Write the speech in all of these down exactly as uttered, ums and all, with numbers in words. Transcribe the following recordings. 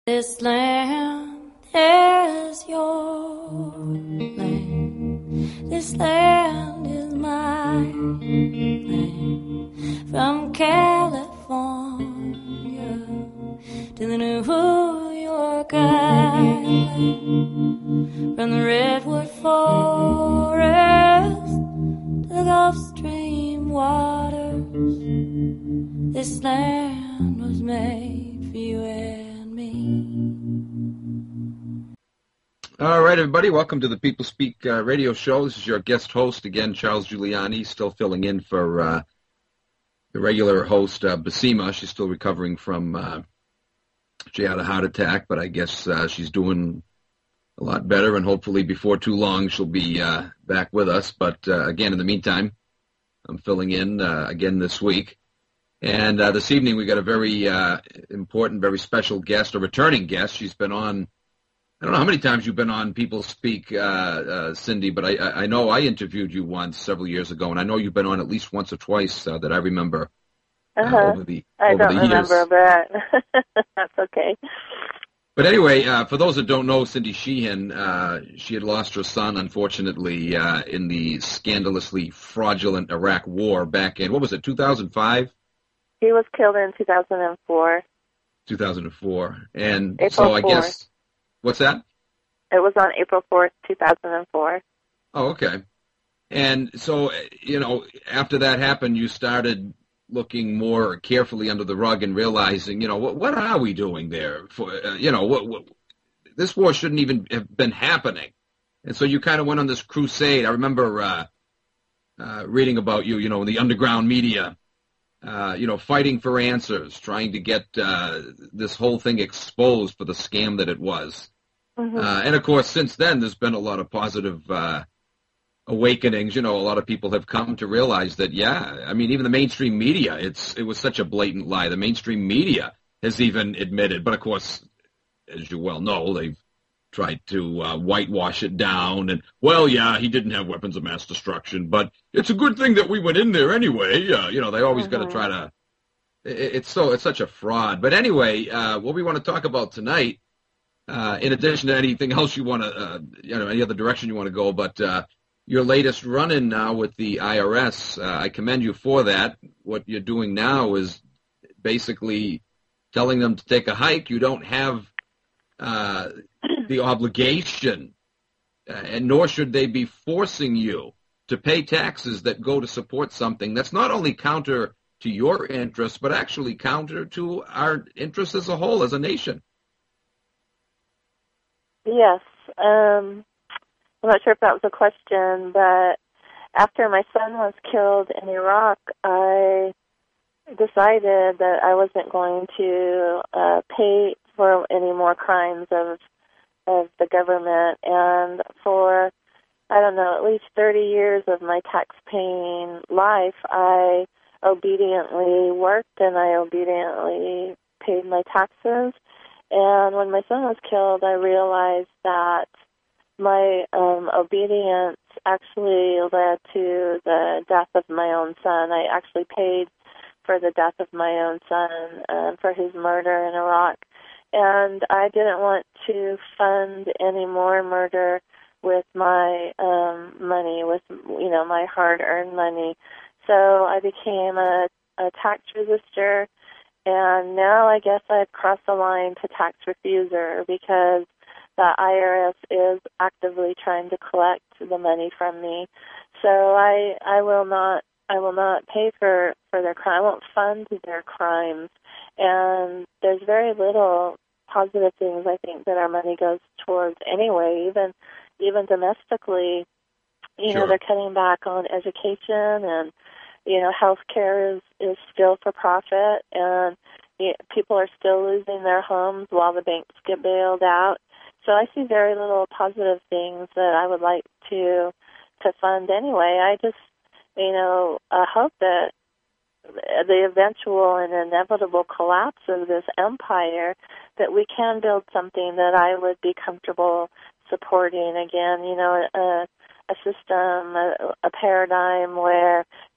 This land is your land. This land is my land. From California to the New York Island. From the Redwood Forest to the Gulf Stream waters. This land was made for you and me. All right, everybody. Welcome to the People Speak uh, radio show. This is your guest host, again, Charles Giuliani, still filling in for uh, the regular host, uh, Basima. She's still recovering from, uh, she had a heart attack, but I guess uh, she's doing a lot better, and hopefully before too long she'll be uh, back with us. But uh, again, in the meantime, I'm filling in uh, again this week. And uh, this evening we got a very uh, important, very special guest, a returning guest. She's been on, I don't know how many times you've been on People Speak, uh, uh, Cindy, but I, I know I interviewed you once several years ago, and I know you've been on at least once or twice uh, that I remember uh, uh-huh. over the I over don't the remember, years. but that's okay. But anyway, uh, for those that don't know Cindy Sheehan, uh, she had lost her son, unfortunately, uh, in the scandalously fraudulent Iraq War back in, what was it, two thousand five? He was killed in two thousand four. two thousand four. And April so I fourth. guess, what's that? It was on April fourth, two thousand four. Oh, okay. And so, you know, after that happened, you started looking more carefully under the rug and realizing, you know, what, what are we doing there? For, uh, you know, what, what, this war shouldn't even have been happening. And so you kind of went on this crusade. I remember uh, uh, reading about you, you know, in the underground media, uh, you know, fighting for answers, trying to get uh, this whole thing exposed for the scam that it was. Mm-hmm. Uh, and, of course, since then, there's been a lot of positive uh, awakenings. You know, a lot of people have come to realize that, yeah, I mean, even the mainstream media, it's it was such a blatant lie. The mainstream media has even admitted, but, of course, as you well know, they've tried to uh, whitewash it down. And, well, yeah, he didn't have weapons of mass destruction, but it's a good thing that we went in there anyway. Uh, you know, they always Mm-hmm. got to try to it, – it's so it's such a fraud. But anyway, uh, what we want to talk about tonight, Uh, in addition to anything else you want to, uh, you know, any other direction you want to go, but uh, your latest run-in now with the I R S, uh, I commend you for that. What you're doing now is basically telling them to take a hike. You don't have uh, the obligation, uh, and nor should they be forcing you to pay taxes that go to support something that's not only counter to your interests, but actually counter to our interests as a whole, as a nation. Yes. Um, I'm not sure if that was a question, but after my son was killed in Iraq, I decided that I wasn't going to uh, pay for any more crimes of of the government. And for, I don't know, at least thirty years of my tax-paying life, I obediently worked and I obediently paid my taxes. And when my son was killed, I realized that my um, obedience actually led to the death of my own son. I actually paid for the death of my own son, uh, for his murder in Iraq. And I didn't want to fund any more murder with my um, money, with, you know, my hard-earned money. So I became a, a tax resistor. And now I guess I've crossed the line to tax refuser because the I R S is actively trying to collect the money from me. So I I will not I will not pay for, for their crime. I won't fund their crimes. And there's very little positive things I think that our money goes towards anyway, even even domestically. You Sure. know, they're cutting back on education, and you know, healthcare is, is still for profit, and you know, people are still losing their homes while the banks get bailed out. So I see very little positive things that I would like to to fund anyway. I just, you know, uh, hope that the eventual and inevitable collapse of this empire, that we can build something that I would be comfortable supporting again, you know, a, a system, a, a paradigm where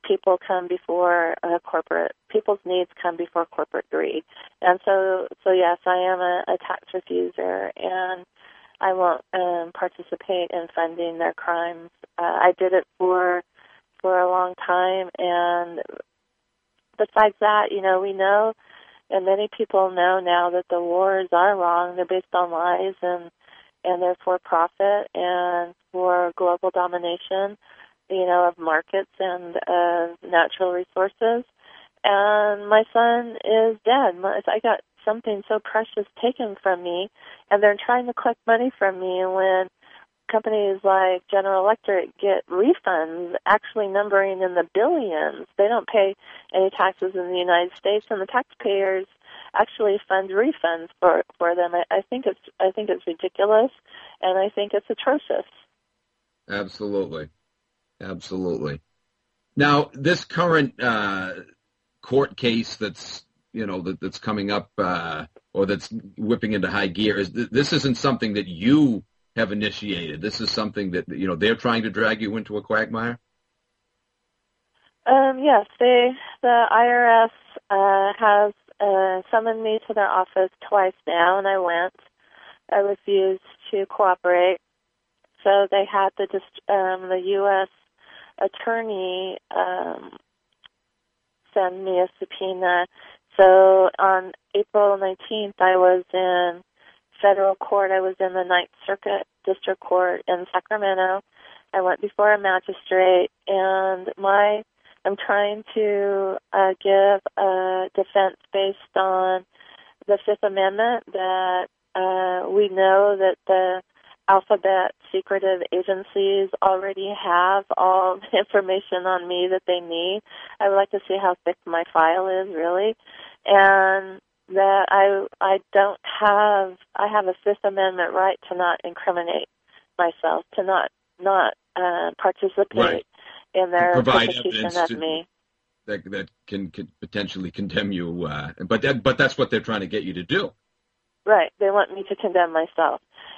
people come before uh, corporate, people's needs come before corporate greed. And so, so yes, I am a, a tax refuser, and I won't um, participate in funding their crimes. Uh, I did it for for a long time, and besides that, you know, we know, and many people know now that the wars are wrong. They're based on lies, and and they're for profit and for global domination, you know, of markets and of natural resources. And my son is dead. My, I got something so precious taken from me, and they're trying to collect money from me when companies like General Electric get refunds actually numbering in the billions. They don't pay any taxes in the United States, and the taxpayers actually fund refunds for for them. I, I think it's I think it's ridiculous, and I think it's atrocious. Absolutely, absolutely. Now, this current uh, court case that's you know that, that's coming up uh, or that's whipping into high gear is th- this isn't something that you have initiated. This is something that you know they're trying to drag you into a quagmire. Um, yes, they the I R S uh, has uh, summoned me to their office twice now, and I went. I refused to cooperate, so they had the um, the U S attorney um, send me a subpoena. So on April nineteenth, I was in federal court. I was in the Ninth Circuit District Court in Sacramento. I went before a magistrate, and my I'm trying to uh, give a defense based on the Fifth Amendment that uh, we know that the alphabet secretive agencies already have all the information on me that they need. I would like to see how thick my file is, really, and that I I don't have I have a Fifth Amendment right to not incriminate myself, to not not uh, participate right. in their Provide persecution evidence of to, me. That that can, can potentially condemn you, uh, but that, but that's what they're trying to get you to do. Right, they want me to condemn myself,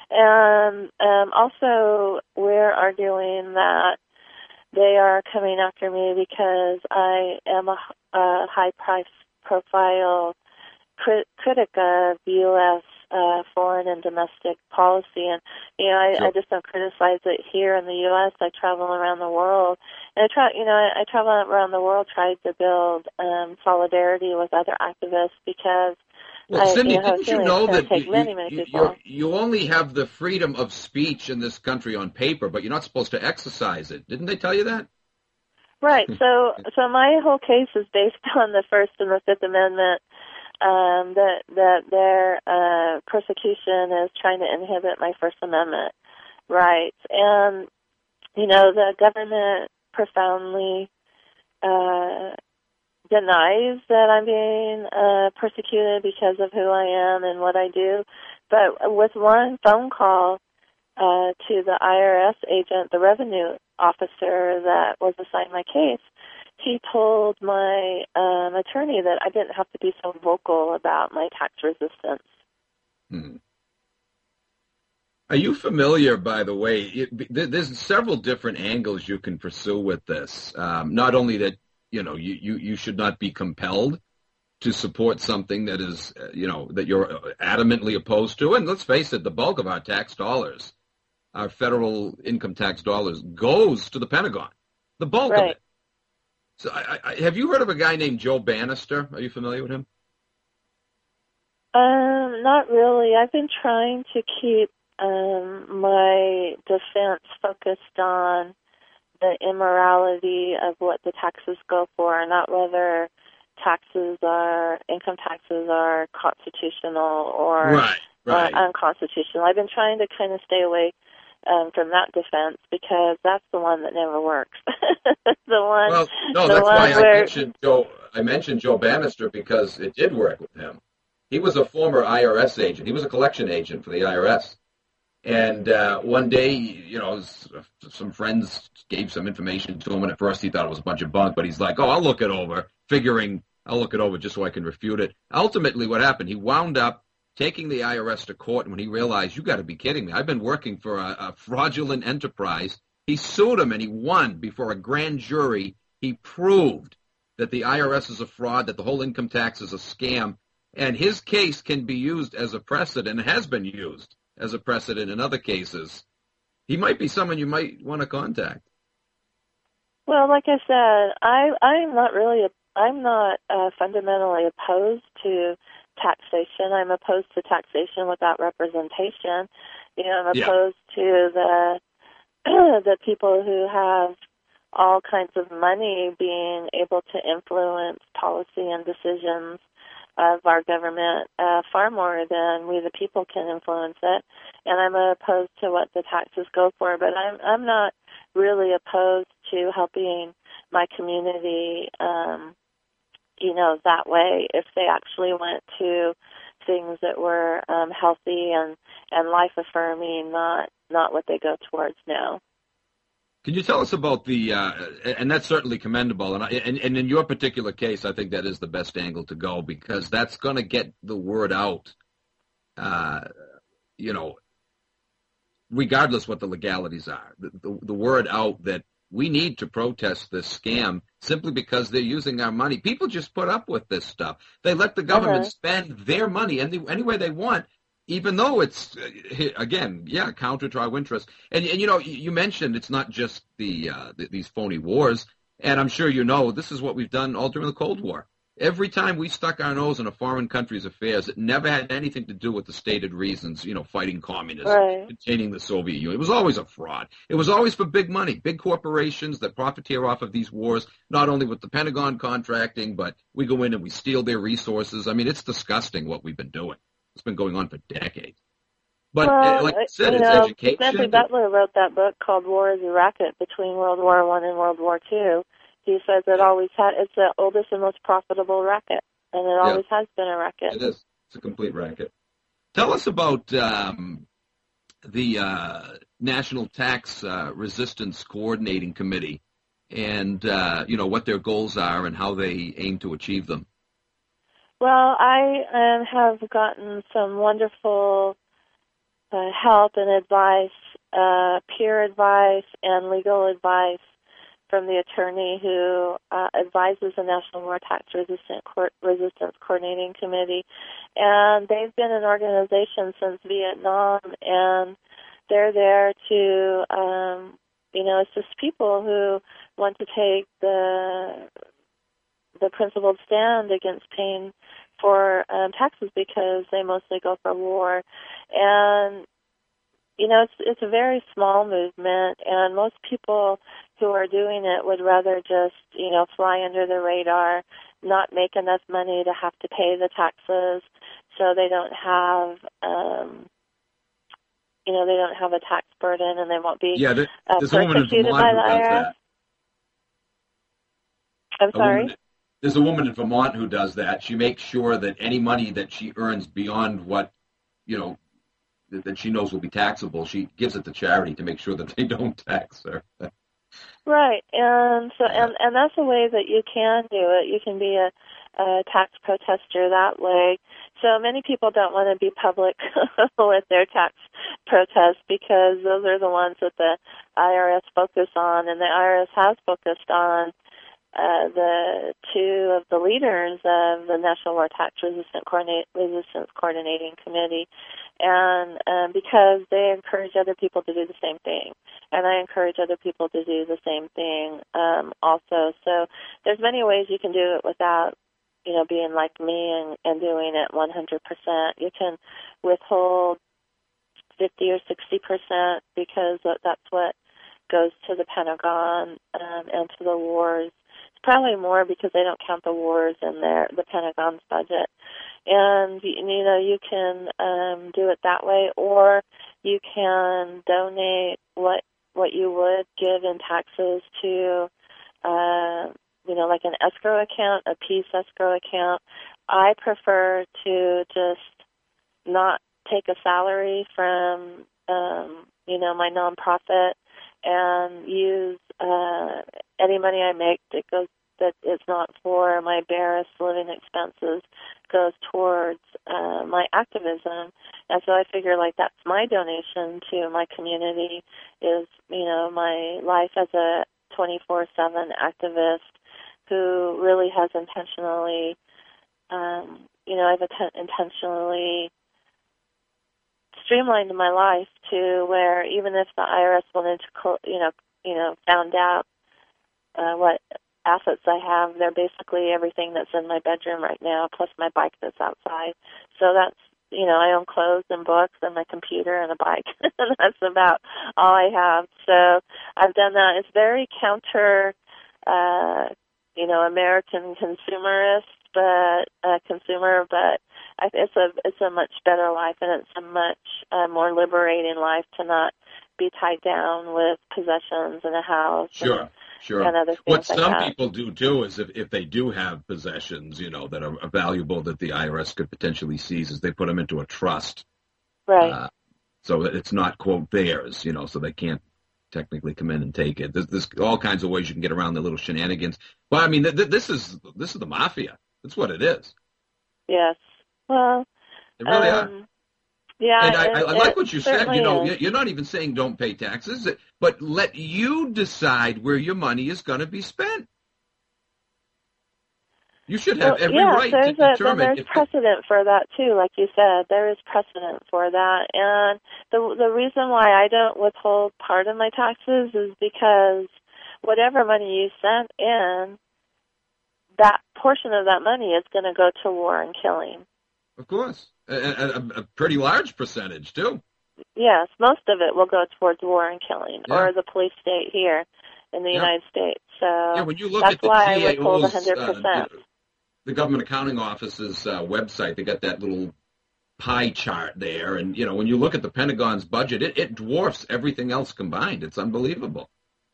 and um, also we're arguing that they are coming after me because I am a, a high-profile crit- critic of U S uh, foreign and domestic policy, and you know I, Sure. I just don't criticize it here in the U S. I travel around the world, and I try, you know, I, I travel around the world trying to build um, solidarity with other activists because. Well, I, Cindy, you know, didn't you know that take you, many, you, many you, people. you only have the freedom of speech in this country on paper, but you're not supposed to exercise it? Didn't they tell you that? Right. So, so my whole case is based on the First and the Fifth Amendment. Um, that that their uh, persecution is trying to inhibit my First Amendment rights, and you know the government profoundly uh, denies that I'm being uh, persecuted because of who I am and what I do. But with one phone call uh, to the I R S agent, the revenue officer that was assigned my case, he told my um, attorney that I didn't have to be so vocal about my tax resistance. Hmm. Are you familiar, by the way, it, there's several different angles you can pursue with this. Um, not only that, you know, you, you, you should not be compelled to support something that is, uh, you know, that you're adamantly opposed to. And let's face it, the bulk of our tax dollars, our federal income tax dollars, goes to the Pentagon. The bulk right. of it. So I, I, have you heard of a guy named Joe Bannister? Are you familiar with him? Um, not really. I've been trying to keep um, my defense focused on the immorality of what the taxes go for, not whether taxes are, income taxes are constitutional or right, right. Uh, unconstitutional. I've been trying to kind of stay away um, from that defense because that's the one that never works. the one, well, no, the that's one why where... I mentioned Joe. I mentioned Joe Bannister because it did work with him. He was a former I R S agent. He was a collection agent for the I R S. And uh, one day, you know, some friends gave some information to him, and at first he thought it was a bunch of bunk, but he's like, oh, I'll look it over, figuring I'll look it over just so I can refute it. Ultimately, what happened, he wound up taking the I R S to court, and when he realized, you got to be kidding me, I've been working for a, a fraudulent enterprise, he sued him, and he won before a grand jury. He He proved that the I R S is a fraud, that the whole income tax is a scam, and his case can be used as a precedent, and has been used as a precedent in other cases. He might be someone you might want to contact. Well, like I said, I I'm not really a, I'm not uh, fundamentally opposed to taxation. I'm opposed to taxation without representation. You know, I'm opposed yeah. to the the people who have all kinds of money being able to influence policy and decisions of our government uh, far more than we the people can influence it. And I'm opposed to what the taxes go for, but I'm I'm not really opposed to helping my community, um, you know, that way if they actually went to things that were um, healthy and, and life-affirming, not not what they go towards now. Can you tell us about the, uh, and that's certainly commendable, and, I, and and in your particular case, I think that is the best angle to go, because that's going to get the word out, uh, you know, regardless what the legalities are, the, the, the word out that we need to protest this scam simply because they're using our money. People just put up with this stuff. They let the government uh-huh. spend their money any, any way they want, even though it's, again, yeah, counter to our interest. And, and you know, you mentioned it's not just the, uh, the these phony wars, and I'm sure you know this is what we've done all during the Cold War. Every time we stuck our nose in a foreign country's affairs, it never had anything to do with the stated reasons, you know, fighting communism, right. containing the Soviet Union. It was always a fraud. It was always for big money, big corporations that profiteer off of these wars, not only with the Pentagon contracting, but we go in and we steal their resources. I mean, it's disgusting what we've been doing. It's been going on for decades. But well, like I said, you it's know, education. Smedley Butler wrote that book called War is a Racket between World War One and World War Two. He says it always had, it's the oldest and most profitable racket, and it always yeah. has been a racket. It is. It's a complete racket. Tell us about um, the uh, National Tax uh, Resistance Coordinating Committee and, uh, you know, what their goals are and how they aim to achieve them. Well, I um, have gotten some wonderful uh, help and advice, uh, peer advice and legal advice from the attorney who uh, advises the National War Tax Resistant Court, Resistance Coordinating Committee. And they've been an organization since Vietnam, and they're there to, um, you know, assist people who want to take the the principled stand against paying for um, taxes because they mostly go for war. And you know, it's it's a very small movement, and most people who are doing it would rather just, you know, fly under the radar, not make enough money to have to pay the taxes, so they don't have, um, you know, they don't have a tax burden, and they won't be yeah, there, uh, persecuted by the I R S. I'm sorry? Woman, there's a woman in Vermont who does that. She makes sure that any money that she earns beyond what, you know, that she knows will be taxable, she gives it to charity to make sure that they don't tax her. Right, and so and, and that's a way that you can do it. You can be a, a tax protester that way. So many people don't want to be public with their tax protests because those are the ones that the I R S focus on, and the I R S has focused on Uh, the two of the leaders of the National War Tax Resistance, Coordinate, Resistance Coordinating Committee, and um, because they encourage other people to do the same thing, and I encourage other people to do the same thing um, also. So there's many ways you can do it without, you know, being like me and, and doing it one hundred percent. You can withhold fifty or sixty percent because that's what goes to the Pentagon um, and to the wars. Probably more because they don't count the wars in their the Pentagon's budget, and you know you can um, do it that way, or you can donate what what you would give in taxes to, uh, you know, like an escrow account, a peace escrow account. I prefer to just not take a salary from um, you know my nonprofit and use uh, any money I make that goes that it's not for my barest living expenses goes towards uh, my activism. And so I figure like that's my donation to my community is, you know, my life as a twenty-four seven activist who really has intentionally, um, you know, I've atten- intentionally streamlined my life to where even if the I R S wanted to, co- you know, you know, found out uh, what assets I have, they're basically everything that's in my bedroom right now, plus my bike that's outside. So that's, you know, I own clothes and books and my computer and a bike. That's about all I have. So I've done that. It's very counter, uh, you know, American consumerist, but uh, consumer, but I, it's a it's a much better life, and it's a much uh, more liberating life to not be tied down with possessions and a house. Sure. And, Sure. and other things What like some that. people do too is if, if they do have possessions, you know, that are valuable that the I R S could potentially seize, is they put them into a trust. Right. Uh, so that it's not, quote, theirs, you know, so they can't technically come in and take it. There's, there's all kinds of ways you can get around the little shenanigans. But I mean, th- th- this is this is the mafia. That's what it is. Yes. Well, They really um, are. yeah. And I, it, I, I like it what you said. You know, is. you're not even saying don't pay taxes, but let you decide where your money is going to be spent. You should have Well, every yeah, right there's to a, determine then there's if precedent for that too, like you said. There is precedent for that, and the the reason why I don't withhold part of my taxes is because whatever money you sent in, that portion of that money is going to go to war and killing. Of course. A, a, a pretty large percentage, too. Yes, most of it will go towards war and killing, Yeah. or the police state here in the Yeah. United States. So Yeah, when you look that's at the why I G A withhold O's, one hundred uh, percent. you know, the Government Accounting Office's uh, website, they got that little pie chart there. And, you know, when you look at the Pentagon's budget, it, it dwarfs everything else combined. It's unbelievable.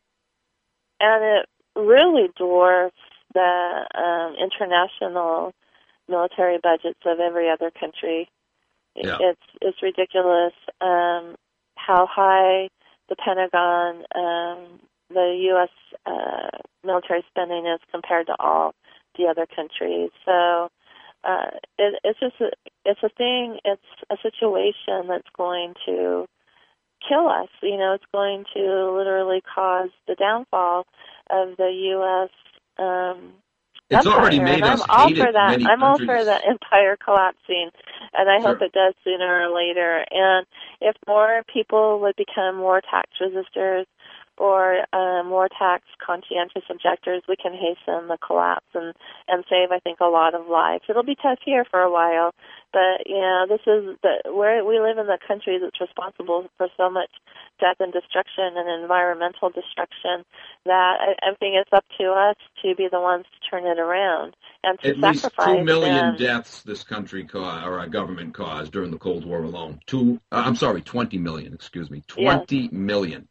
And it really dwarfs the um, international military budgets of every other country. Yeah. It's it's ridiculous um, how high the Pentagon, um, the U S uh, military spending is compared to all the other countries. So uh, it, it's just a, it's a thing. It's a situation that's going to kill us. You know, it's going to literally cause the downfall of the U S Um, It's empire. already made and us I'm all hate for it that. in many I'm countries. all for the empire collapsing, and I hope Sure. it does sooner or later. And if more people would become more tax resistors or uh, more tax conscientious objectors, we can hasten the collapse and and save, I think, a lot of lives. It'll be tough here for a while, but you know, this is the where we live in the country that's responsible for so much death and destruction and environmental destruction that I, I think it's up to us to be the ones to turn it around and to At least sacrifice. two million and, deaths this country caused, or our government caused during the Cold War alone. Two, uh, I'm sorry, twenty million. Excuse me, twenty yes. million.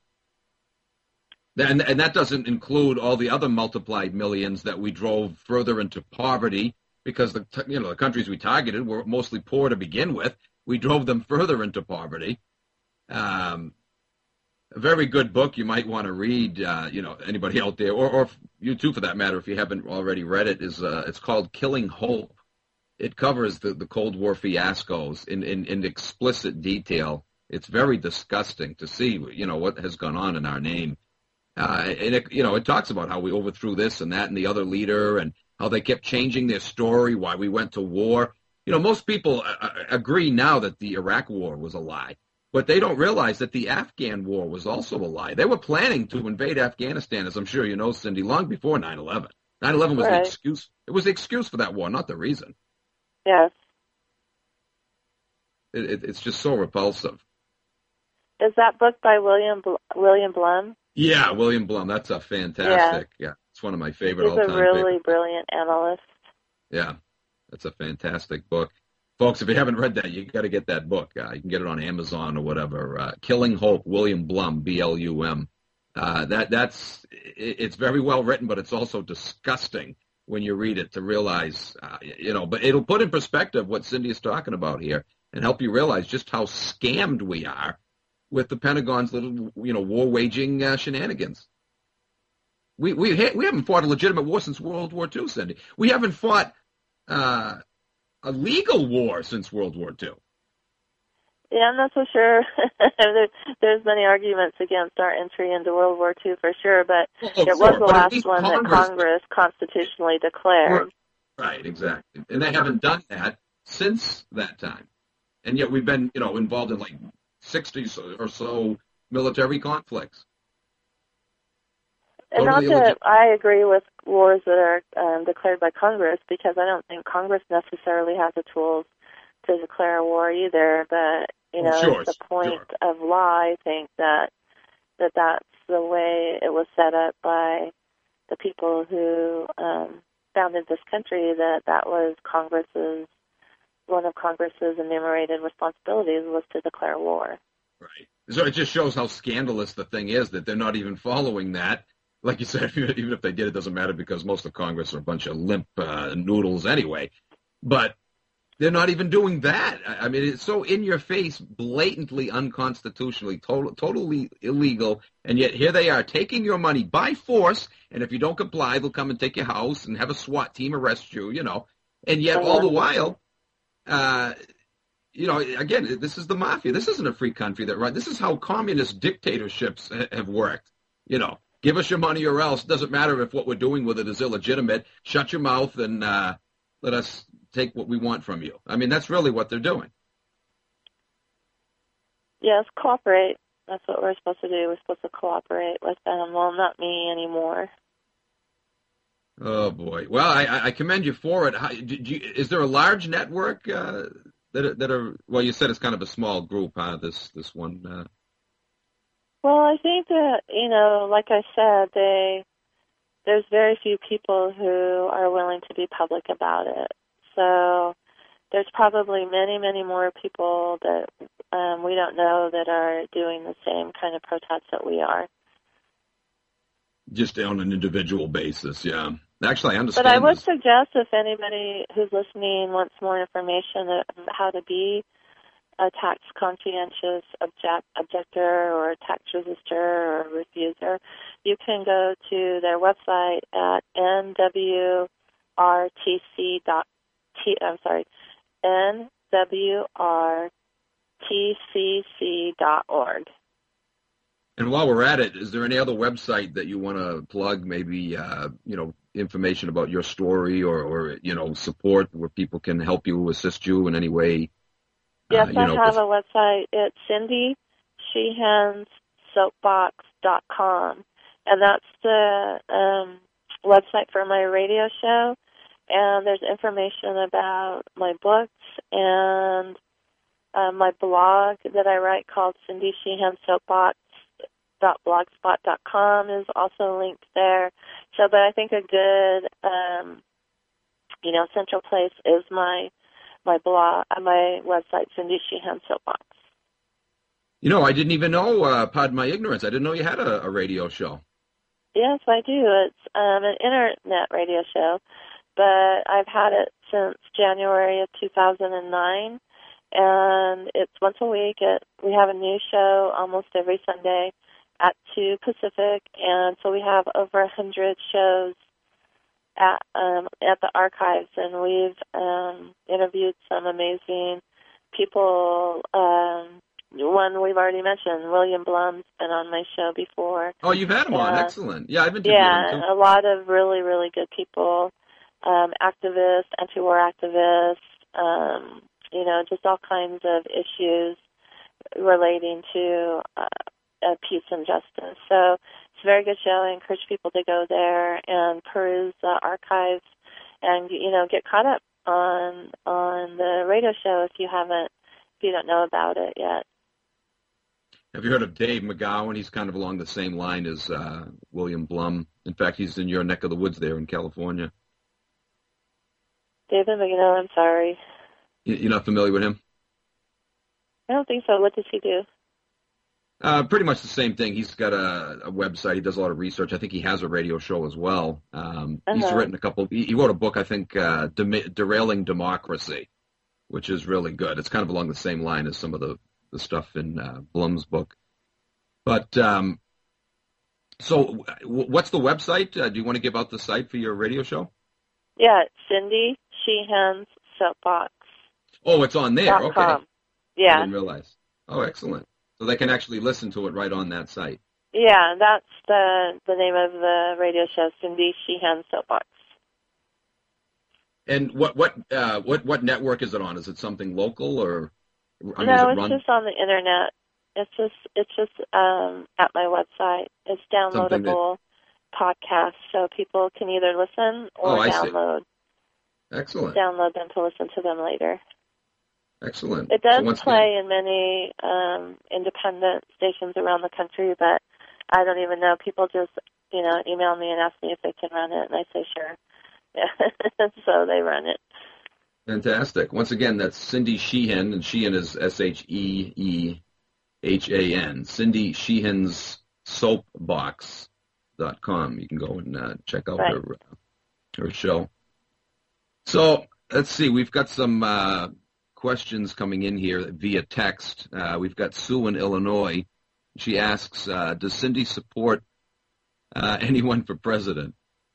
And, and that doesn't include all the other multiplied millions that we drove further into poverty because the you know the countries we targeted were mostly poor to begin with. We drove them further into poverty. Um, a very good book you might want to read. Uh, you know, anybody out there, or, or you too, for that matter, if you haven't already read it, is uh, it's called Killing Hope. It covers the, the Cold War fiascos in, in, in explicit detail. It's very disgusting to see, you know, what has gone on in our name. Uh, and it, you know, it talks about how we overthrew this and that and the other leader, and how they kept changing their story, why we went to war. You know, most people uh, agree now that the Iraq War was a lie, but they don't realize that the Afghan War was also a lie. They were planning to invade Afghanistan, as I'm sure you know, Cindy, long before nine eleven. nine eleven was Right. the excuse. It was the excuse for that war, not the reason. Yes. It, it, it's just so repulsive. Is that book by William Bl- William Blum? Yeah, William Blum. That's a fantastic. Yeah, yeah it's one of my favorite He's all-time a really favorite. brilliant analyst. Yeah, that's a fantastic book. Folks, if you haven't read that, you got to get that book. Uh, you can get it on Amazon or whatever. Uh, Killing Hope, William Blum, B L U M. Uh, that that's it, it's very well written, but it's also disgusting when you read it to realize, uh, you know. But it'll put in perspective what Cindy is talking about here and help you realize just how scammed we are with the Pentagon's little, you know, war-waging uh, shenanigans. We we ha- we haven't fought a legitimate war since World War Two, Cindy. We haven't fought uh, a legal war since World War Two. Yeah, I'm not so sure. there, there's many arguments against our entry into World War Two for sure, but well, oh, it sure, was the but at last least one that Congress, Congress constitutionally declared. right, exactly. And they haven't done that since that time. And yet we've been, you know, involved in like sixty or so military conflicts. And Totally not that illegit- I agree with wars that are um, declared by Congress, because I don't think Congress necessarily has the tools to declare a war either. But, you know, sure, it's the point sure. of law, I think, that, that that's the way it was set up by the people who um, founded this country, that that was Congress's, one of Congress's enumerated responsibilities was to declare war. Right. So it just shows how scandalous the thing is that they're not even following that. Like you said, even if they did, it doesn't matter because most of Congress are a bunch of limp uh, noodles anyway. But they're not even doing that. I mean, it's so in your face, blatantly unconstitutionally, total, totally illegal. And yet here they are taking your money by force. And if you don't comply, they'll come and take your house and have a SWAT team arrest you, you know. And yet all the while, uh, you know, again, this is the mafia. This isn't a free country that right. This is how communist dictatorships ha- have worked. You know, give us your money or else. It doesn't matter if what we're doing with it is illegitimate. Shut your mouth and uh, let us take what we want from you. I mean, that's really what they're doing. Yes, cooperate. That's what we're supposed to do. We're supposed to cooperate with them. Well, not me anymore. Oh, boy. Well, I, I commend you for it. How, did you, is there a large network uh, that, are, that are, well, you said it's kind of a small group, huh, this, this one? Uh... Well, I think that, you know, like I said, they there's very few people who are willing to be public about it. So there's probably many, many more people that um, we don't know that are doing the same kind of protests that we are. Just on an individual basis, yeah. Actually, I understand. But I would this. suggest if anybody who's listening wants more information about how to be a tax conscientious object, objector or tax resistor or refuser, you can go to their website at N W R T C dot T, I'm sorry, N W R T C C dot org. And while we're at it, is there any other website that you want to plug, maybe, uh, you know, information about your story or, or, you know, support where people can help you, assist you in any way? Yes, uh, you I know, have a website. It's Cindy Sheehan's Soapbox dot com, and that's the um, website for my radio show. And there's information about my books and uh, my blog that I write called Cindy Sheehan Soapbox dot blogspot dot com is also linked there. So, but I think a good, um, you know, central place is my my blog, uh, my website, Cindy Sheehan Soapbox. You know, I didn't even know, uh, pardon my ignorance, I didn't know you had a, a radio show. Yes, I do. It's um, an internet radio show, but I've had it since January of two thousand nine, and it's once a week. It, we have a new show almost every Sunday at two Pacific, and so we have over one hundred shows at um, at the archives, and we've um, interviewed some amazing people. Um, one we've already mentioned, William Blum's been on my show before. Oh, you've had him and, on. Excellent. Yeah, I've interviewed yeah, him, too. a lot of really, really good people, um, activists, anti-war activists, um, you know, just all kinds of issues relating to uh, uh, peace and justice. So it's a very good show. I encourage people to go there and peruse the archives and, you know, get caught up on on the radio show if you haven't, if you don't know about it yet. Have you heard of Dave McGowan? He's kind of along the same line as uh, William Blum. In fact, he's in your neck of the woods there in California. David McGowan, I'm sorry. You're not familiar with him? I don't think so. What does he do? Uh, pretty much the same thing. He's got a, a website. He does a lot of research. I think he has a radio show as well. Um, uh-huh. He's written a couple. He, he wrote a book, I think, uh, Dem- Derailing Democracy, which is really good. It's kind of along the same line as some of the, the stuff in uh, Blum's book. But um, so w- what's the website? Uh, do you want to give out the site for your radio show? Yeah, it's Cindy Sheehan's Soapbox. Oh, it's on there. Okay. Com. Yeah. I didn't realize. Oh, excellent. So they can actually listen to it right on that site. Yeah, that's the the name of the radio show, Cindy Sheehan Soapbox. And what what uh, what what network is it on? Is it something local, or I mean, is No, it it's run just on the internet. It's just it's just um, at my website. It's something that? downloadable podcast, so people can either listen or Oh, I see. download Excellent. download them to listen to them later. Excellent. It does So once play again, in many um, independent stations around the country, but I don't even know. People just, you know, email me and ask me if they can run it, and I say sure. Yeah. So they run it. fantastic. Once again, that's Cindy Sheehan, and Sheehan is S H E E H A N. Cindy Sheehan's Soapbox dot com. You can go and uh, check out Right. her uh, her show. So let's see. We've got some uh, questions coming in here via text. Uh, we've got Sue in Illinois. She asks, uh, does Cindy support uh, anyone for president?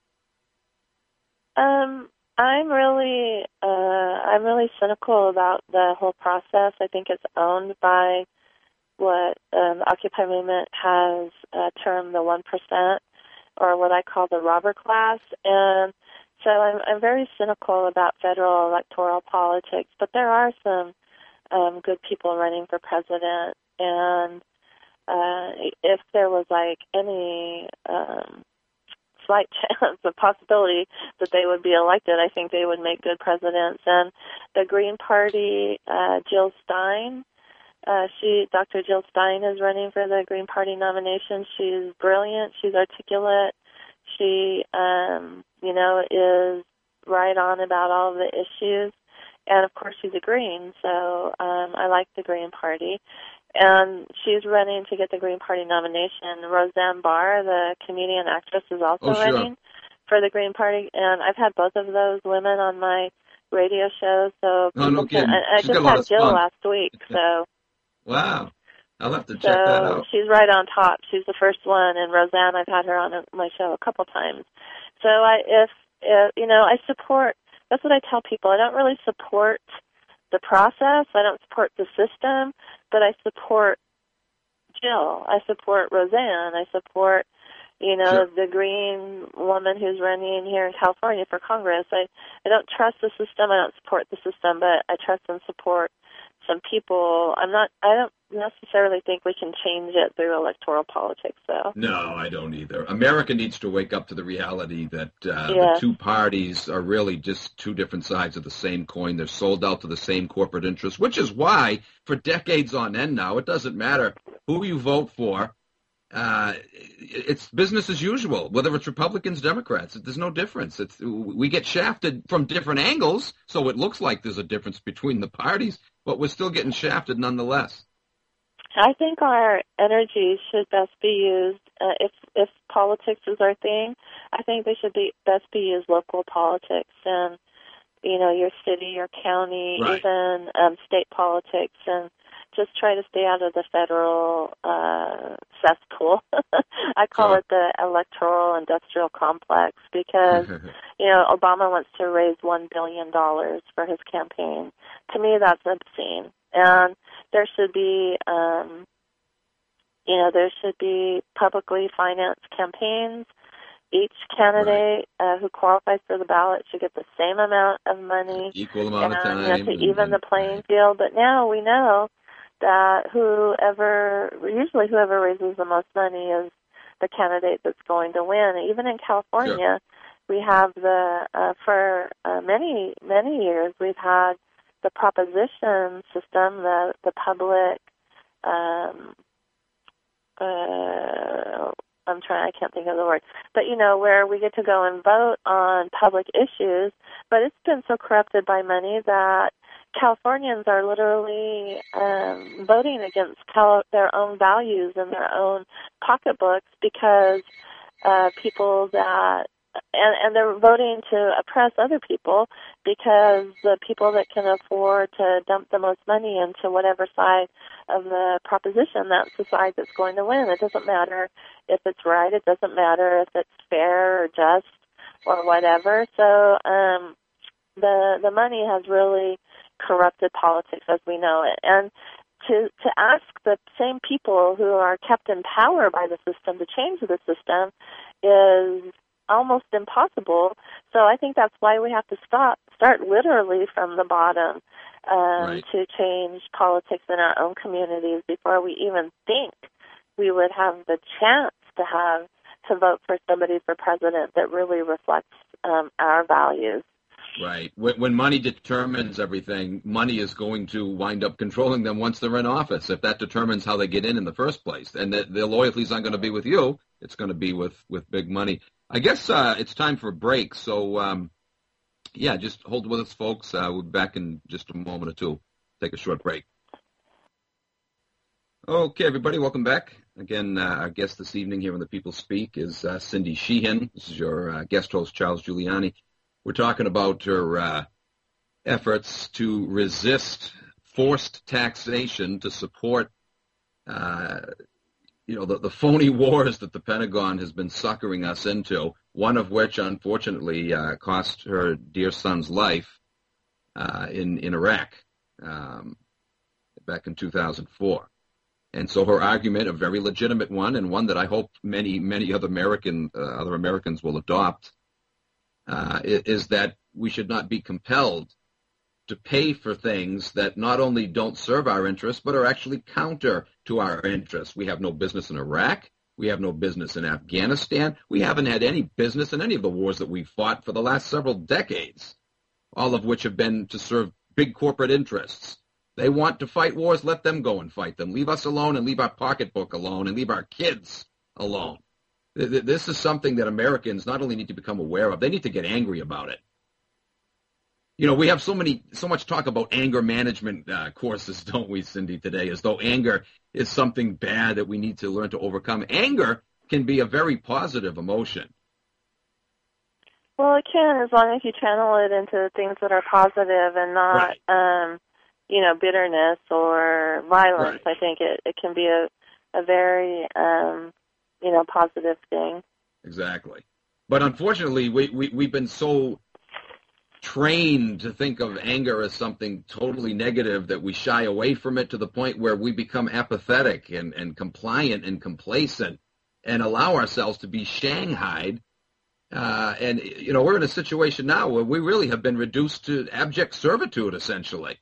Um, I'm really, uh, I'm really cynical about the whole process. I think it's owned by what um, the Occupy movement has uh, termed the one percent, or what I call the robber class, and so I'm, I'm very cynical about federal electoral politics. But there are some um, good people running for president, and uh, if there was like any um, slight chance, a possibility that they would be elected, I think they would make good presidents. And the Green Party, uh, Jill Stein, uh, she, Doctor Jill Stein is running for the Green Party nomination. She's brilliant. She's articulate. She, um, you know, is right on about all of the issues. And, of course, she's a Green, so um, I like the Green Party. And she's running to get the Green Party nomination. Roseanne Barr, the comedian actress, is also Oh, sure. running for the Green Party. And I've had both of those women on my radio show. So Oh, no people can, kidding. I, I She's got just a lot had of Jill spunk. last week. So Wow. I'll have to check so that out. she's right on top. She's the first one. And Roseanne, I've had her on my show a couple times. So I, if, if you know, I support, that's what I tell people. I don't really support the process. I don't support the system, but I support Jill. I support Roseanne. I support, you know, Sure. the Green woman who's running here in California for Congress. I, I don't trust the system. I don't support the system, but I trust and support some people. I'm not, I don't necessarily think we can change it through electoral politics, though. No, I don't either. America needs to wake up to the reality that uh, Yeah. the two parties are really just two different sides of the same coin. They're sold out to the same corporate interests, which is why, for decades on end now, it doesn't matter who you vote for. Uh, it's business as usual, whether it's Republicans, Democrats. There's no difference. It's, we get shafted from different angles, so it looks like there's a difference between the parties, but we're still getting shafted nonetheless. I think our energy should best be used, uh, if if politics is our thing, I think they should be best be used local politics and, you know, your city, your county, Right. even um, state politics, and just try to stay out of the federal uh, cesspool. I call Sure. it the electoral industrial complex because, you know, Obama wants to raise one billion dollars for his campaign. To me, that's obscene. And there should be, um, you know, there should be publicly financed campaigns. Each candidate uh, who qualifies for the ballot should get the same amount of money, Equal amount of and, time. you know, to and- even and- the playing field. But now we know that whoever, usually whoever raises the most money is the candidate that's going to win. Even in California, we have the, uh, for uh, many, many years, we've had the proposition system, the, the public, um, uh, I'm trying, I can't think of the word, but, you know, where we get to go and vote on public issues, but it's been so corrupted by money that Californians are literally um, voting against Cal- their own values and their own pocketbooks because uh, people that, and, and they're voting to oppress other people because the people that can afford to dump the most money into whatever side of the proposition, that's the side that's going to win. It doesn't matter if it's right. It doesn't matter if it's fair or just or whatever. So um, the the money has really corrupted politics as we know it. And to, to ask the same people who are kept in power by the system to change the system is almost impossible. So I think that's why we have to stop, start literally from the bottom um, right. to change politics in our own communities before we even think we would have the chance to have to vote for somebody for president that really reflects um, our values. Right. When, when money determines everything, money is going to wind up controlling them once they're in office, if that determines how they get in in the first place. And the, their loyalties aren't going to be with you. It's going to be with, with big money. I guess uh, it's time for a break. So, um, yeah, just hold with us, folks. Uh, we'll be back in just a moment or two. Take a short break. Okay, everybody, welcome back. Again, uh, our guest this evening here on The People Speak is uh, Cindy Sheehan. This is your uh, guest host, Charles Giuliani. We're talking about her uh, efforts to resist forced taxation to support, uh, you know, the, the phony wars that the Pentagon has been suckering us into, one of which, unfortunately, uh, cost her dear son's life uh, in, in Iraq um, back in two thousand four. And so her argument, a very legitimate one, and one that I hope many, many other American, uh, other Americans will adopt, Uh, is that we should not be compelled to pay for things that not only don't serve our interests, but are actually counter to our interests. We have no business in Iraq. We have no business in Afghanistan. We haven't had any business in any of the wars that we've fought for the last several decades, all of which have been to serve big corporate interests. They want to fight wars, let them go and fight them. Leave us alone and leave our pocketbook alone and leave our kids alone. This is something that Americans not only need to become aware of, they need to get angry about it. You know, we have so many, so much talk about anger management uh, courses, don't we, Cindy, today, as though anger is something bad that we need to learn to overcome. Anger can be a very positive emotion. Well, it can, as long as you channel it into things that are positive and not, right. um, you know, bitterness or violence. Right. I think it, it can be a, a very... Um, you know, positive thing. Exactly. But unfortunately, we, we, we've been so trained to think of anger as something totally negative that we shy away from it to the point where we become apathetic and, and compliant and complacent and allow ourselves to be shanghaied. Uh, and, you know, we're in a situation now where we really have been reduced to abject servitude, essentially.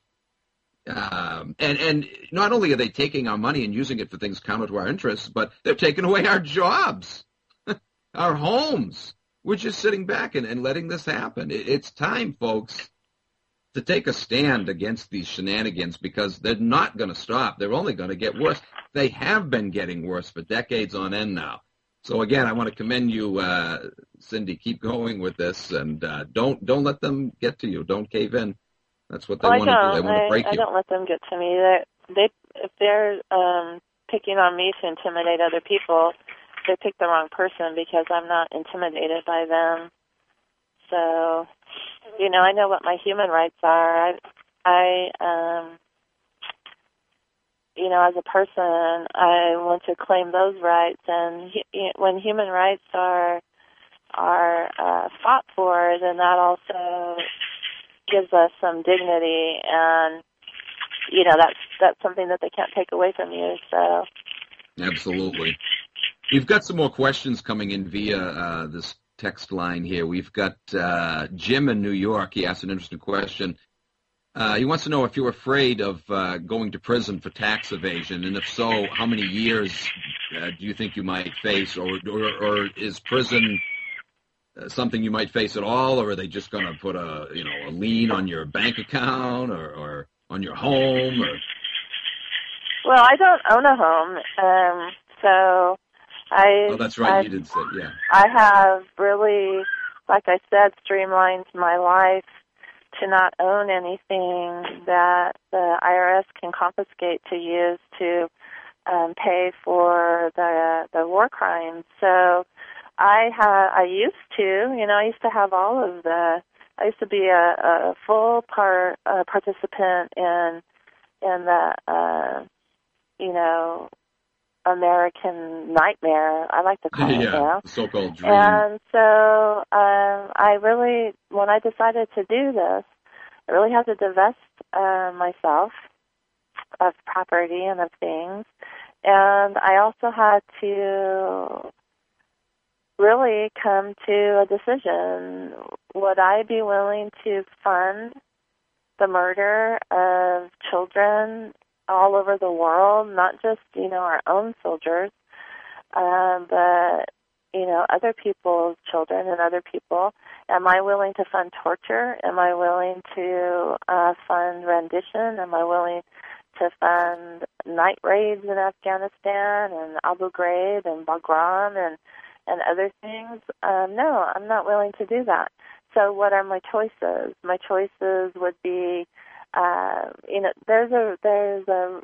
Um, and, and not only are they taking our money and using it for things counter to our interests, but they're taking away our jobs, our homes. We're just sitting back and, and letting this happen. It, it's time, folks, to take a stand against these shenanigans because they're not going to stop. They're only going to get worse. They have been getting worse for decades on end now. So, again, I want to commend you, uh, Cindy. Keep going with this, and uh, don't don't let them get to you. Don't cave in. That's what they well, want to do. They want I, to break I you. I don't let them get to me. They, they if they're um, picking on me to intimidate other people, they pick the wrong person because I'm not intimidated by them. So, you know, I know what my human rights are. I, I um, you know, as a person, I want to claim those rights. And he, when human rights are are uh, fought for, then that also gives us some dignity, and you know that's that's something that they can't take away from you. So, absolutely. We've got some more questions coming in via uh, this text line here. We've got uh, Jim in New York. He asked an interesting question. Uh, he wants to know if you're afraid of uh, going to prison for tax evasion, and if so, how many years uh, do you think you might face, or or, or is prison Uh, something you might face at all, or are they just going to put a, you know, a lien on your bank account or, or on your home? Or well, I don't own a home, um, so I. Oh, that's right. I, you did say, yeah. I have really, like I said, streamlined my life to not own anything that the I R S can confiscate to use to um, pay for the the war crimes. So. I ha I used to, you know, I used to have all of the, I used to be a, a full part, uh, participant in, in the, uh, you know, American nightmare, I like to call yeah, it now. the so-called dream. And so, um, I really, when I decided to do this, I really had to divest, uh, myself of property and of things. And I also had to really come to a decision. Would I be willing to fund the murder of children all over the world, not just, you know, our own soldiers, um, but, you know, other people's children and other people? Am I willing to fund torture? Am I willing to uh, fund rendition? Am I willing to fund night raids in Afghanistan and Abu Ghraib and Bagram and, and other things? Um, no, I'm not willing to do that. So what are my choices? My choices would be, uh, you know, there's a there's a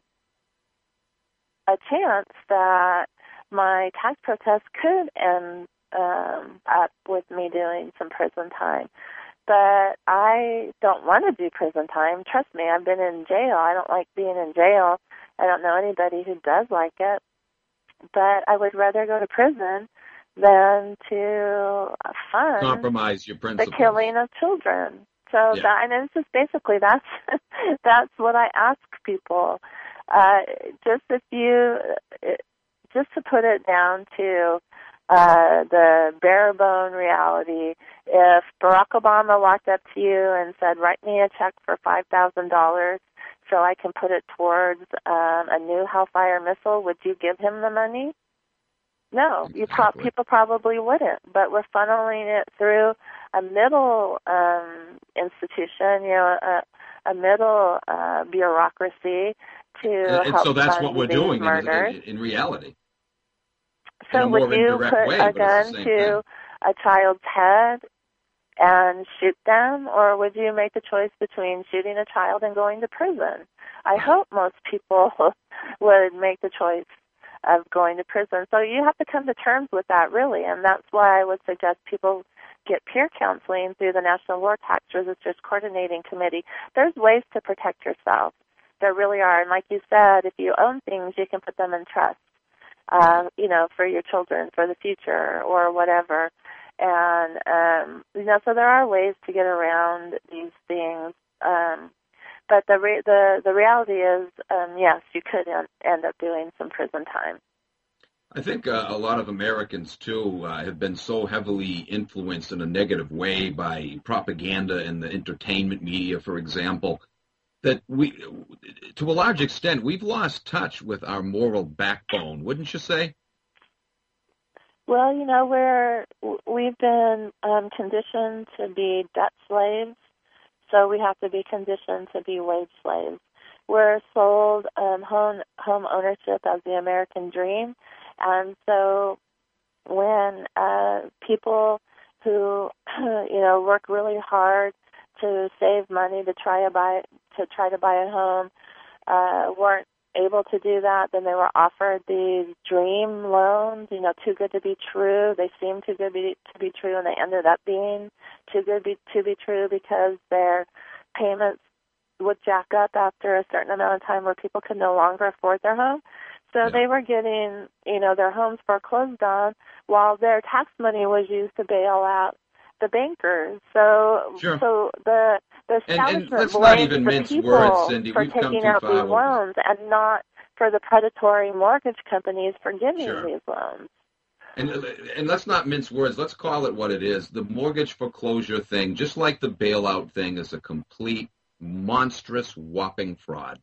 a chance that my tax protest could end um, up with me doing some prison time. But I don't want to do prison time. Trust me, I've been in jail. I don't like being in jail. I don't know anybody who does like it. But I would rather go to prison than to fund compromise your principles. The killing of children. So yeah. that, and it's just basically that's that's what I ask people. Uh, just if you, just to put it down to uh, the bare bone reality, if Barack Obama walked up to you and said, "Write me a check for five thousand dollars so I can put it towards um, a new Hellfire missile," would you give him the money? No, you pro- people probably wouldn't, but we're funneling it through a middle um, institution, you know, a, a middle uh, bureaucracy to and, and help so that's fund what we're these doing murders. in, in, in reality. So in would you put way, a gun to thing. a child's head and shoot them, or would you make the choice between shooting a child and going to prison? I hope most people would make the choice of going to prison. So you have to come to terms with that, really, and that's why I would suggest people get peer counseling through the National War Tax Resisters Coordinating Committee. There's ways to protect yourself. There really are. And like you said, if you own things, you can put them in trust, uh, you know, for your children, for the future, or whatever. And, um, you know, so there are ways to get around these things. Um, But the re- the the reality is, um, yes, you could en- end up doing some prison time. I think uh, a lot of Americans, too, uh, have been so heavily influenced in a negative way by propaganda and the entertainment media, for example, that we, to a large extent, we've lost touch with our moral backbone, wouldn't you say? Well, you know, we're, we've been um, conditioned to be debt slaves. So we have to be conditioned to be wage slaves. We're sold um, home home ownership as the American dream, and so when uh, people who you know work really hard to save money to try to buy to try to buy a home uh, weren't able to do that, then they were offered these dream loans, you know, too good to be true. They seemed too good to be, to be true, and they ended up being too good be, to be true because their payments would jack up after a certain amount of time where people could no longer afford their home. So yeah. They were getting, you know, their homes foreclosed on while their tax money was used to bail out the bankers. So, sure. so the the establishment and, and blames the words, people Cindy. for We've taking out these loans and not for the predatory mortgage companies for giving sure. these loans. And and let's not mince words. Let's call it what it is. The mortgage foreclosure thing, just like the bailout thing, is a complete, monstrous, whopping fraud.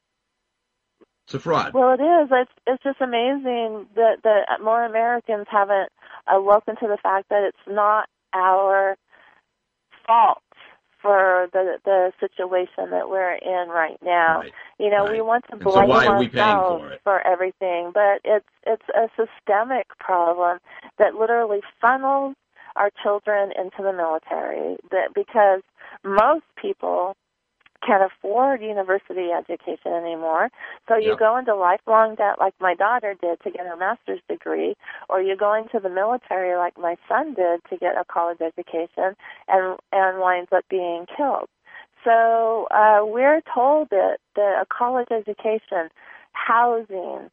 It's a fraud. Well, it is. It's it's just amazing that, that more Americans haven't awoken to the fact that it's not our fault for the the situation that we're in right now. Right. You know, right. we want to and blame so why are we ourselves paying for, it? for everything, but it's it's a systemic problem that literally funnels our children into the military. That because most people can't afford university education anymore, so you yep. go into lifelong debt like my daughter did to get her master's degree, or you go into the military like my son did to get a college education and and winds up being killed. So uh, we're told that, that a college education, housing,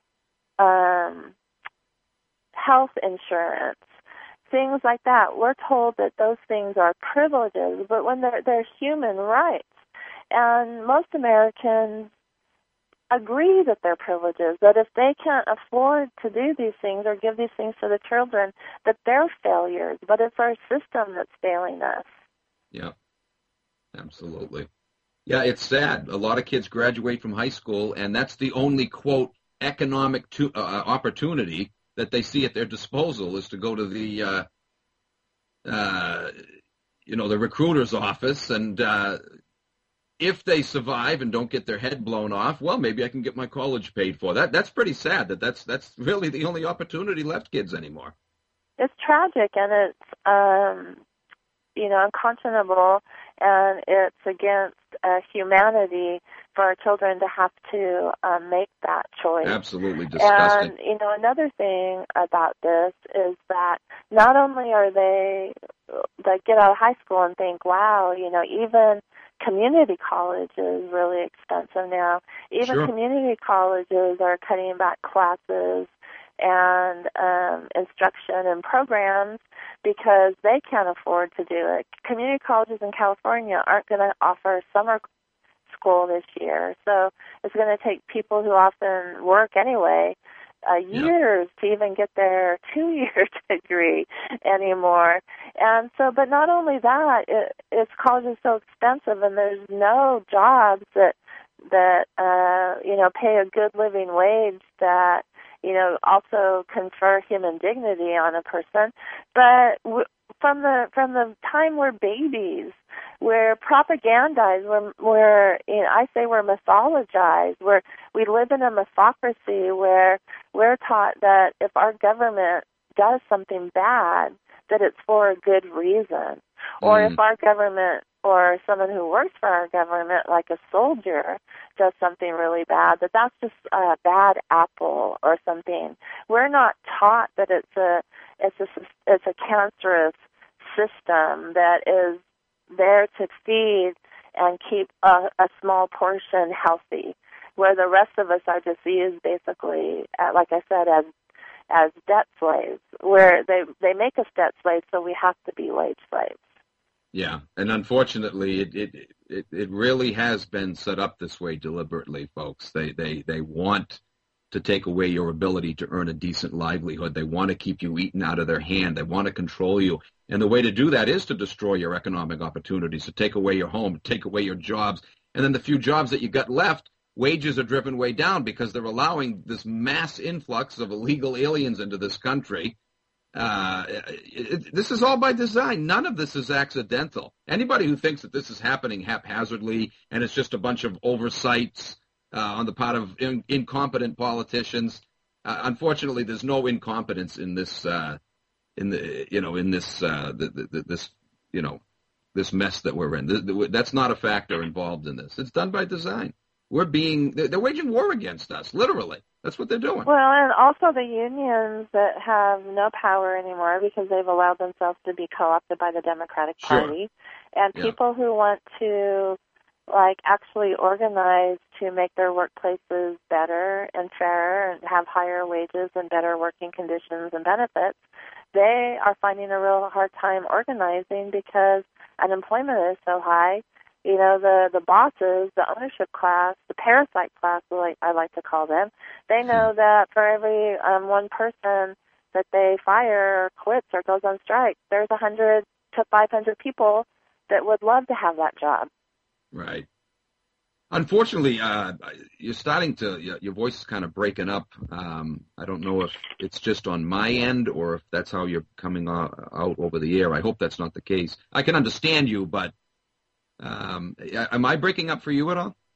um, health insurance, things like that, we're told that those things are privileges, but when they're, they're human rights. And most Americans agree that they're privileges, that if they can't afford to do these things or give these things to the children, that they're failures, but it's our system that's failing us. Yeah, absolutely. Yeah, it's sad. A lot of kids graduate from high school, and that's the only, quote, economic to, uh, opportunity that they see at their disposal is to go to the, uh, uh, you know, the recruiter's office. And uh, if they survive and don't get their head blown off, well, maybe I can get my college paid for. That That's pretty sad that that's, that's really the only opportunity left kids anymore. It's tragic, and it's, um, you know, unconscionable, and it's against uh, humanity for our children to have to um, make that choice. Absolutely disgusting. And, you know, another thing about this is that not only are they, they get out of high school and think, wow, you know, even community college is really expensive now. Even Sure. community colleges are cutting back classes and um, instruction and programs because they can't afford to do it. Community colleges in California aren't going to offer summer school this year, so it's going to take people who often work anyway uh, years yeah. to even get their two-year degree anymore. And so, but not only that, it, it's college is so expensive, and there's no jobs that that uh, you know pay a good living wage that you know, also confer human dignity on a person. But w- from the from the time we're babies, we're propagandized, we're, we're you know, I say we're mythologized, we're, we live in a mythocracy where we're taught that if our government does something bad, that it's for a good reason. Or mm. if our government or someone who works for our government, like a soldier, does something really bad, that that's just a bad apple or something. We're not taught that it's a it's a it's a cancerous system that is there to feed and keep a, a small portion healthy, where the rest of us are just used basically, uh, like I said, as as debt slaves, where they they make us debt slaves, so we have to be wage slaves. Yeah, and unfortunately, it, it it it really has been set up this way deliberately, folks. They they they want to take away your ability to earn a decent livelihood. They want to keep you eaten out of their hand. They want to control you, and the way to do that is to destroy your economic opportunities, to take away your home, take away your jobs, and then the few jobs that you got left, wages are driven way down because they're allowing this mass influx of illegal aliens into this country. Uh, it, it, this is all by design. None of this is accidental. Anybody who thinks that this is happening haphazardly and it's just a bunch of oversights uh, on the part of in, incompetent politicians, uh, unfortunately, there's no incompetence in this. Uh, in the you know in this uh, the, the, the, this you know this mess that we're in. The, the, that's not a factor involved in this. It's done by design. We're being they're, they're waging war against us, literally. That's what they're doing. Well, and also the unions that have no power anymore because they've allowed themselves to be co-opted by the Democratic Sure. Party. And Yeah. people who want to, like, actually organize to make their workplaces better and fairer and have higher wages and better working conditions and benefits, they are finding a real hard time organizing because unemployment is so high. You know, the, the bosses, the ownership class, the parasite class, like I like to call them, they know that for every um, one person that they fire or quits or goes on strike, there's one hundred to five hundred people that would love to have that job. Right. Unfortunately, uh, you're starting to, your voice is kind of breaking up. Um, I don't know if it's just on my end or if that's how you're coming out, out over the air. I hope that's not the case. I can understand you, but um, am I breaking up for you at all?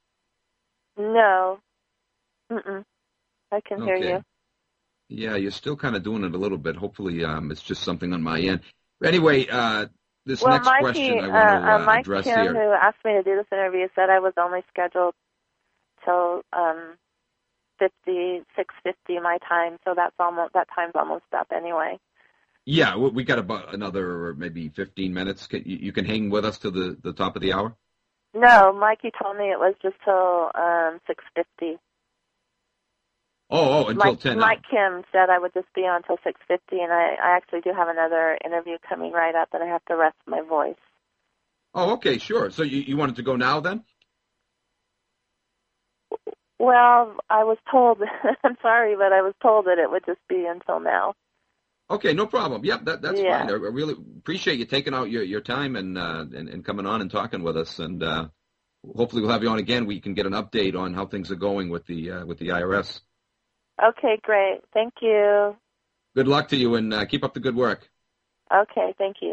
No. Mm-mm. I can Okay. hear you. Yeah, you're still kind of doing it a little bit. Hopefully um, it's just something on my end. Anyway, uh, this well, next Mikey, question I want uh, to uh, uh, Mike address Kim, here. who asked me to do this interview, said I was only scheduled till um, fifty six fifty my time, so that's almost that time's almost up anyway. Yeah, we we got about another maybe fifteen minutes. Can, you, you can hang with us to the, the top of the hour? No, Mikey told me it was just till um, six fifty. Oh, oh, until Mike, ten. Mike Kim said I would just be on till six fifty, and I, I actually do have another interview coming right up, and I have to rest my voice. Oh, okay, sure. So you, you wanted to go now then? Well, I was told, I'm sorry, but I was told that it would just be until now. Okay, no problem. Yep, that, that's Yeah. fine. I, I really appreciate you taking out your, your time and, uh, and and coming on and talking with us. And uh, hopefully we'll have you on again. We can get an update on how things are going with the uh, with the I R S. Okay, great. Thank you. Good luck to you, and uh, keep up the good work. Okay, thank you.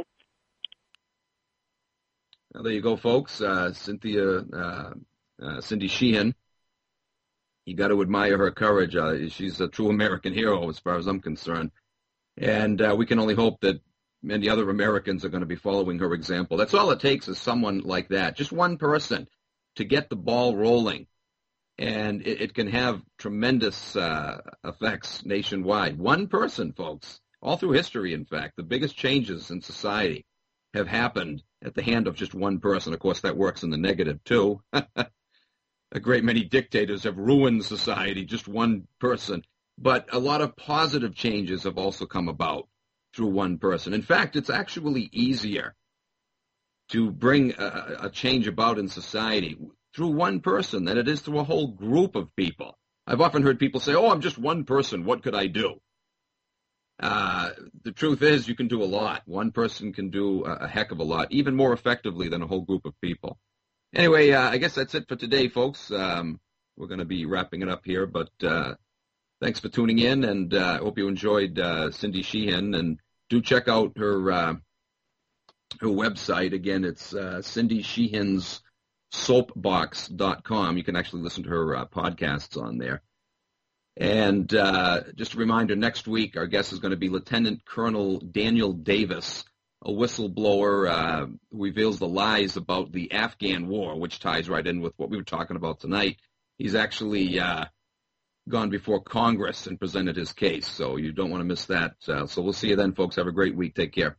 Well, there you go, folks. Uh, Cynthia, uh, uh, Cindy Sheehan. You got to admire her courage. Uh, she's a true American hero as far as I'm concerned. And uh, we can only hope that many other Americans are going to be following her example. That's all it takes is someone like that, just one person, to get the ball rolling. And it, it can have tremendous uh, effects nationwide. One person, folks, all through history, in fact, the biggest changes in society have happened at the hand of just one person. Of course, that works in the negative, too. A great many dictators have ruined society, just one person. But a lot of positive changes have also come about through one person. In fact, it's actually easier to bring a, a change about in society through one person than it is through a whole group of people. I've often heard people say, oh, I'm just one person. What could I do? Uh, the truth is you can do a lot. One person can do a, a heck of a lot, even more effectively than a whole group of people. Anyway, uh, I guess that's it for today, folks. Um, we're going to be wrapping it up here, but uh, thanks for tuning in, and I uh, hope you enjoyed uh, Cindy Sheehan. And do check out her uh, her website. Again, it's uh, Cindy Sheehan's soapbox dot com. You can actually listen to her uh, podcasts on there. And uh, just a reminder, next week our guest is going to be Lieutenant Colonel Daniel Davis, a whistleblower uh, who reveals the lies about the Afghan war, which ties right in with what we were talking about tonight. He's actually uh, gone before Congress and presented his case, so you don't want to miss that. Uh, so we'll see you then, folks. Have a great week. Take care.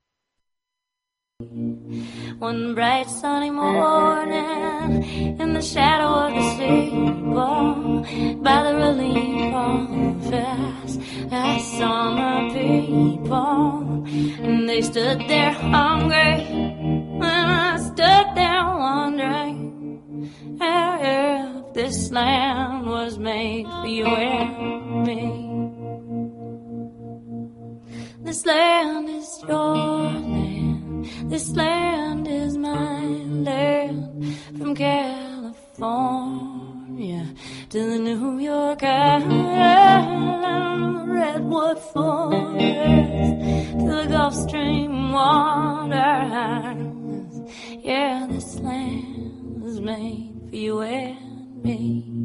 One bright sunny morning, in the shadow of the steeple, by the relief office, I saw my people, and they stood there hungry, and I stood there wondering if this land was made for you and me. This land is your land. This land is my land, from California to the New York Island, Redwood Forest to the Gulf Stream waters. Yeah, this land was made for you and me.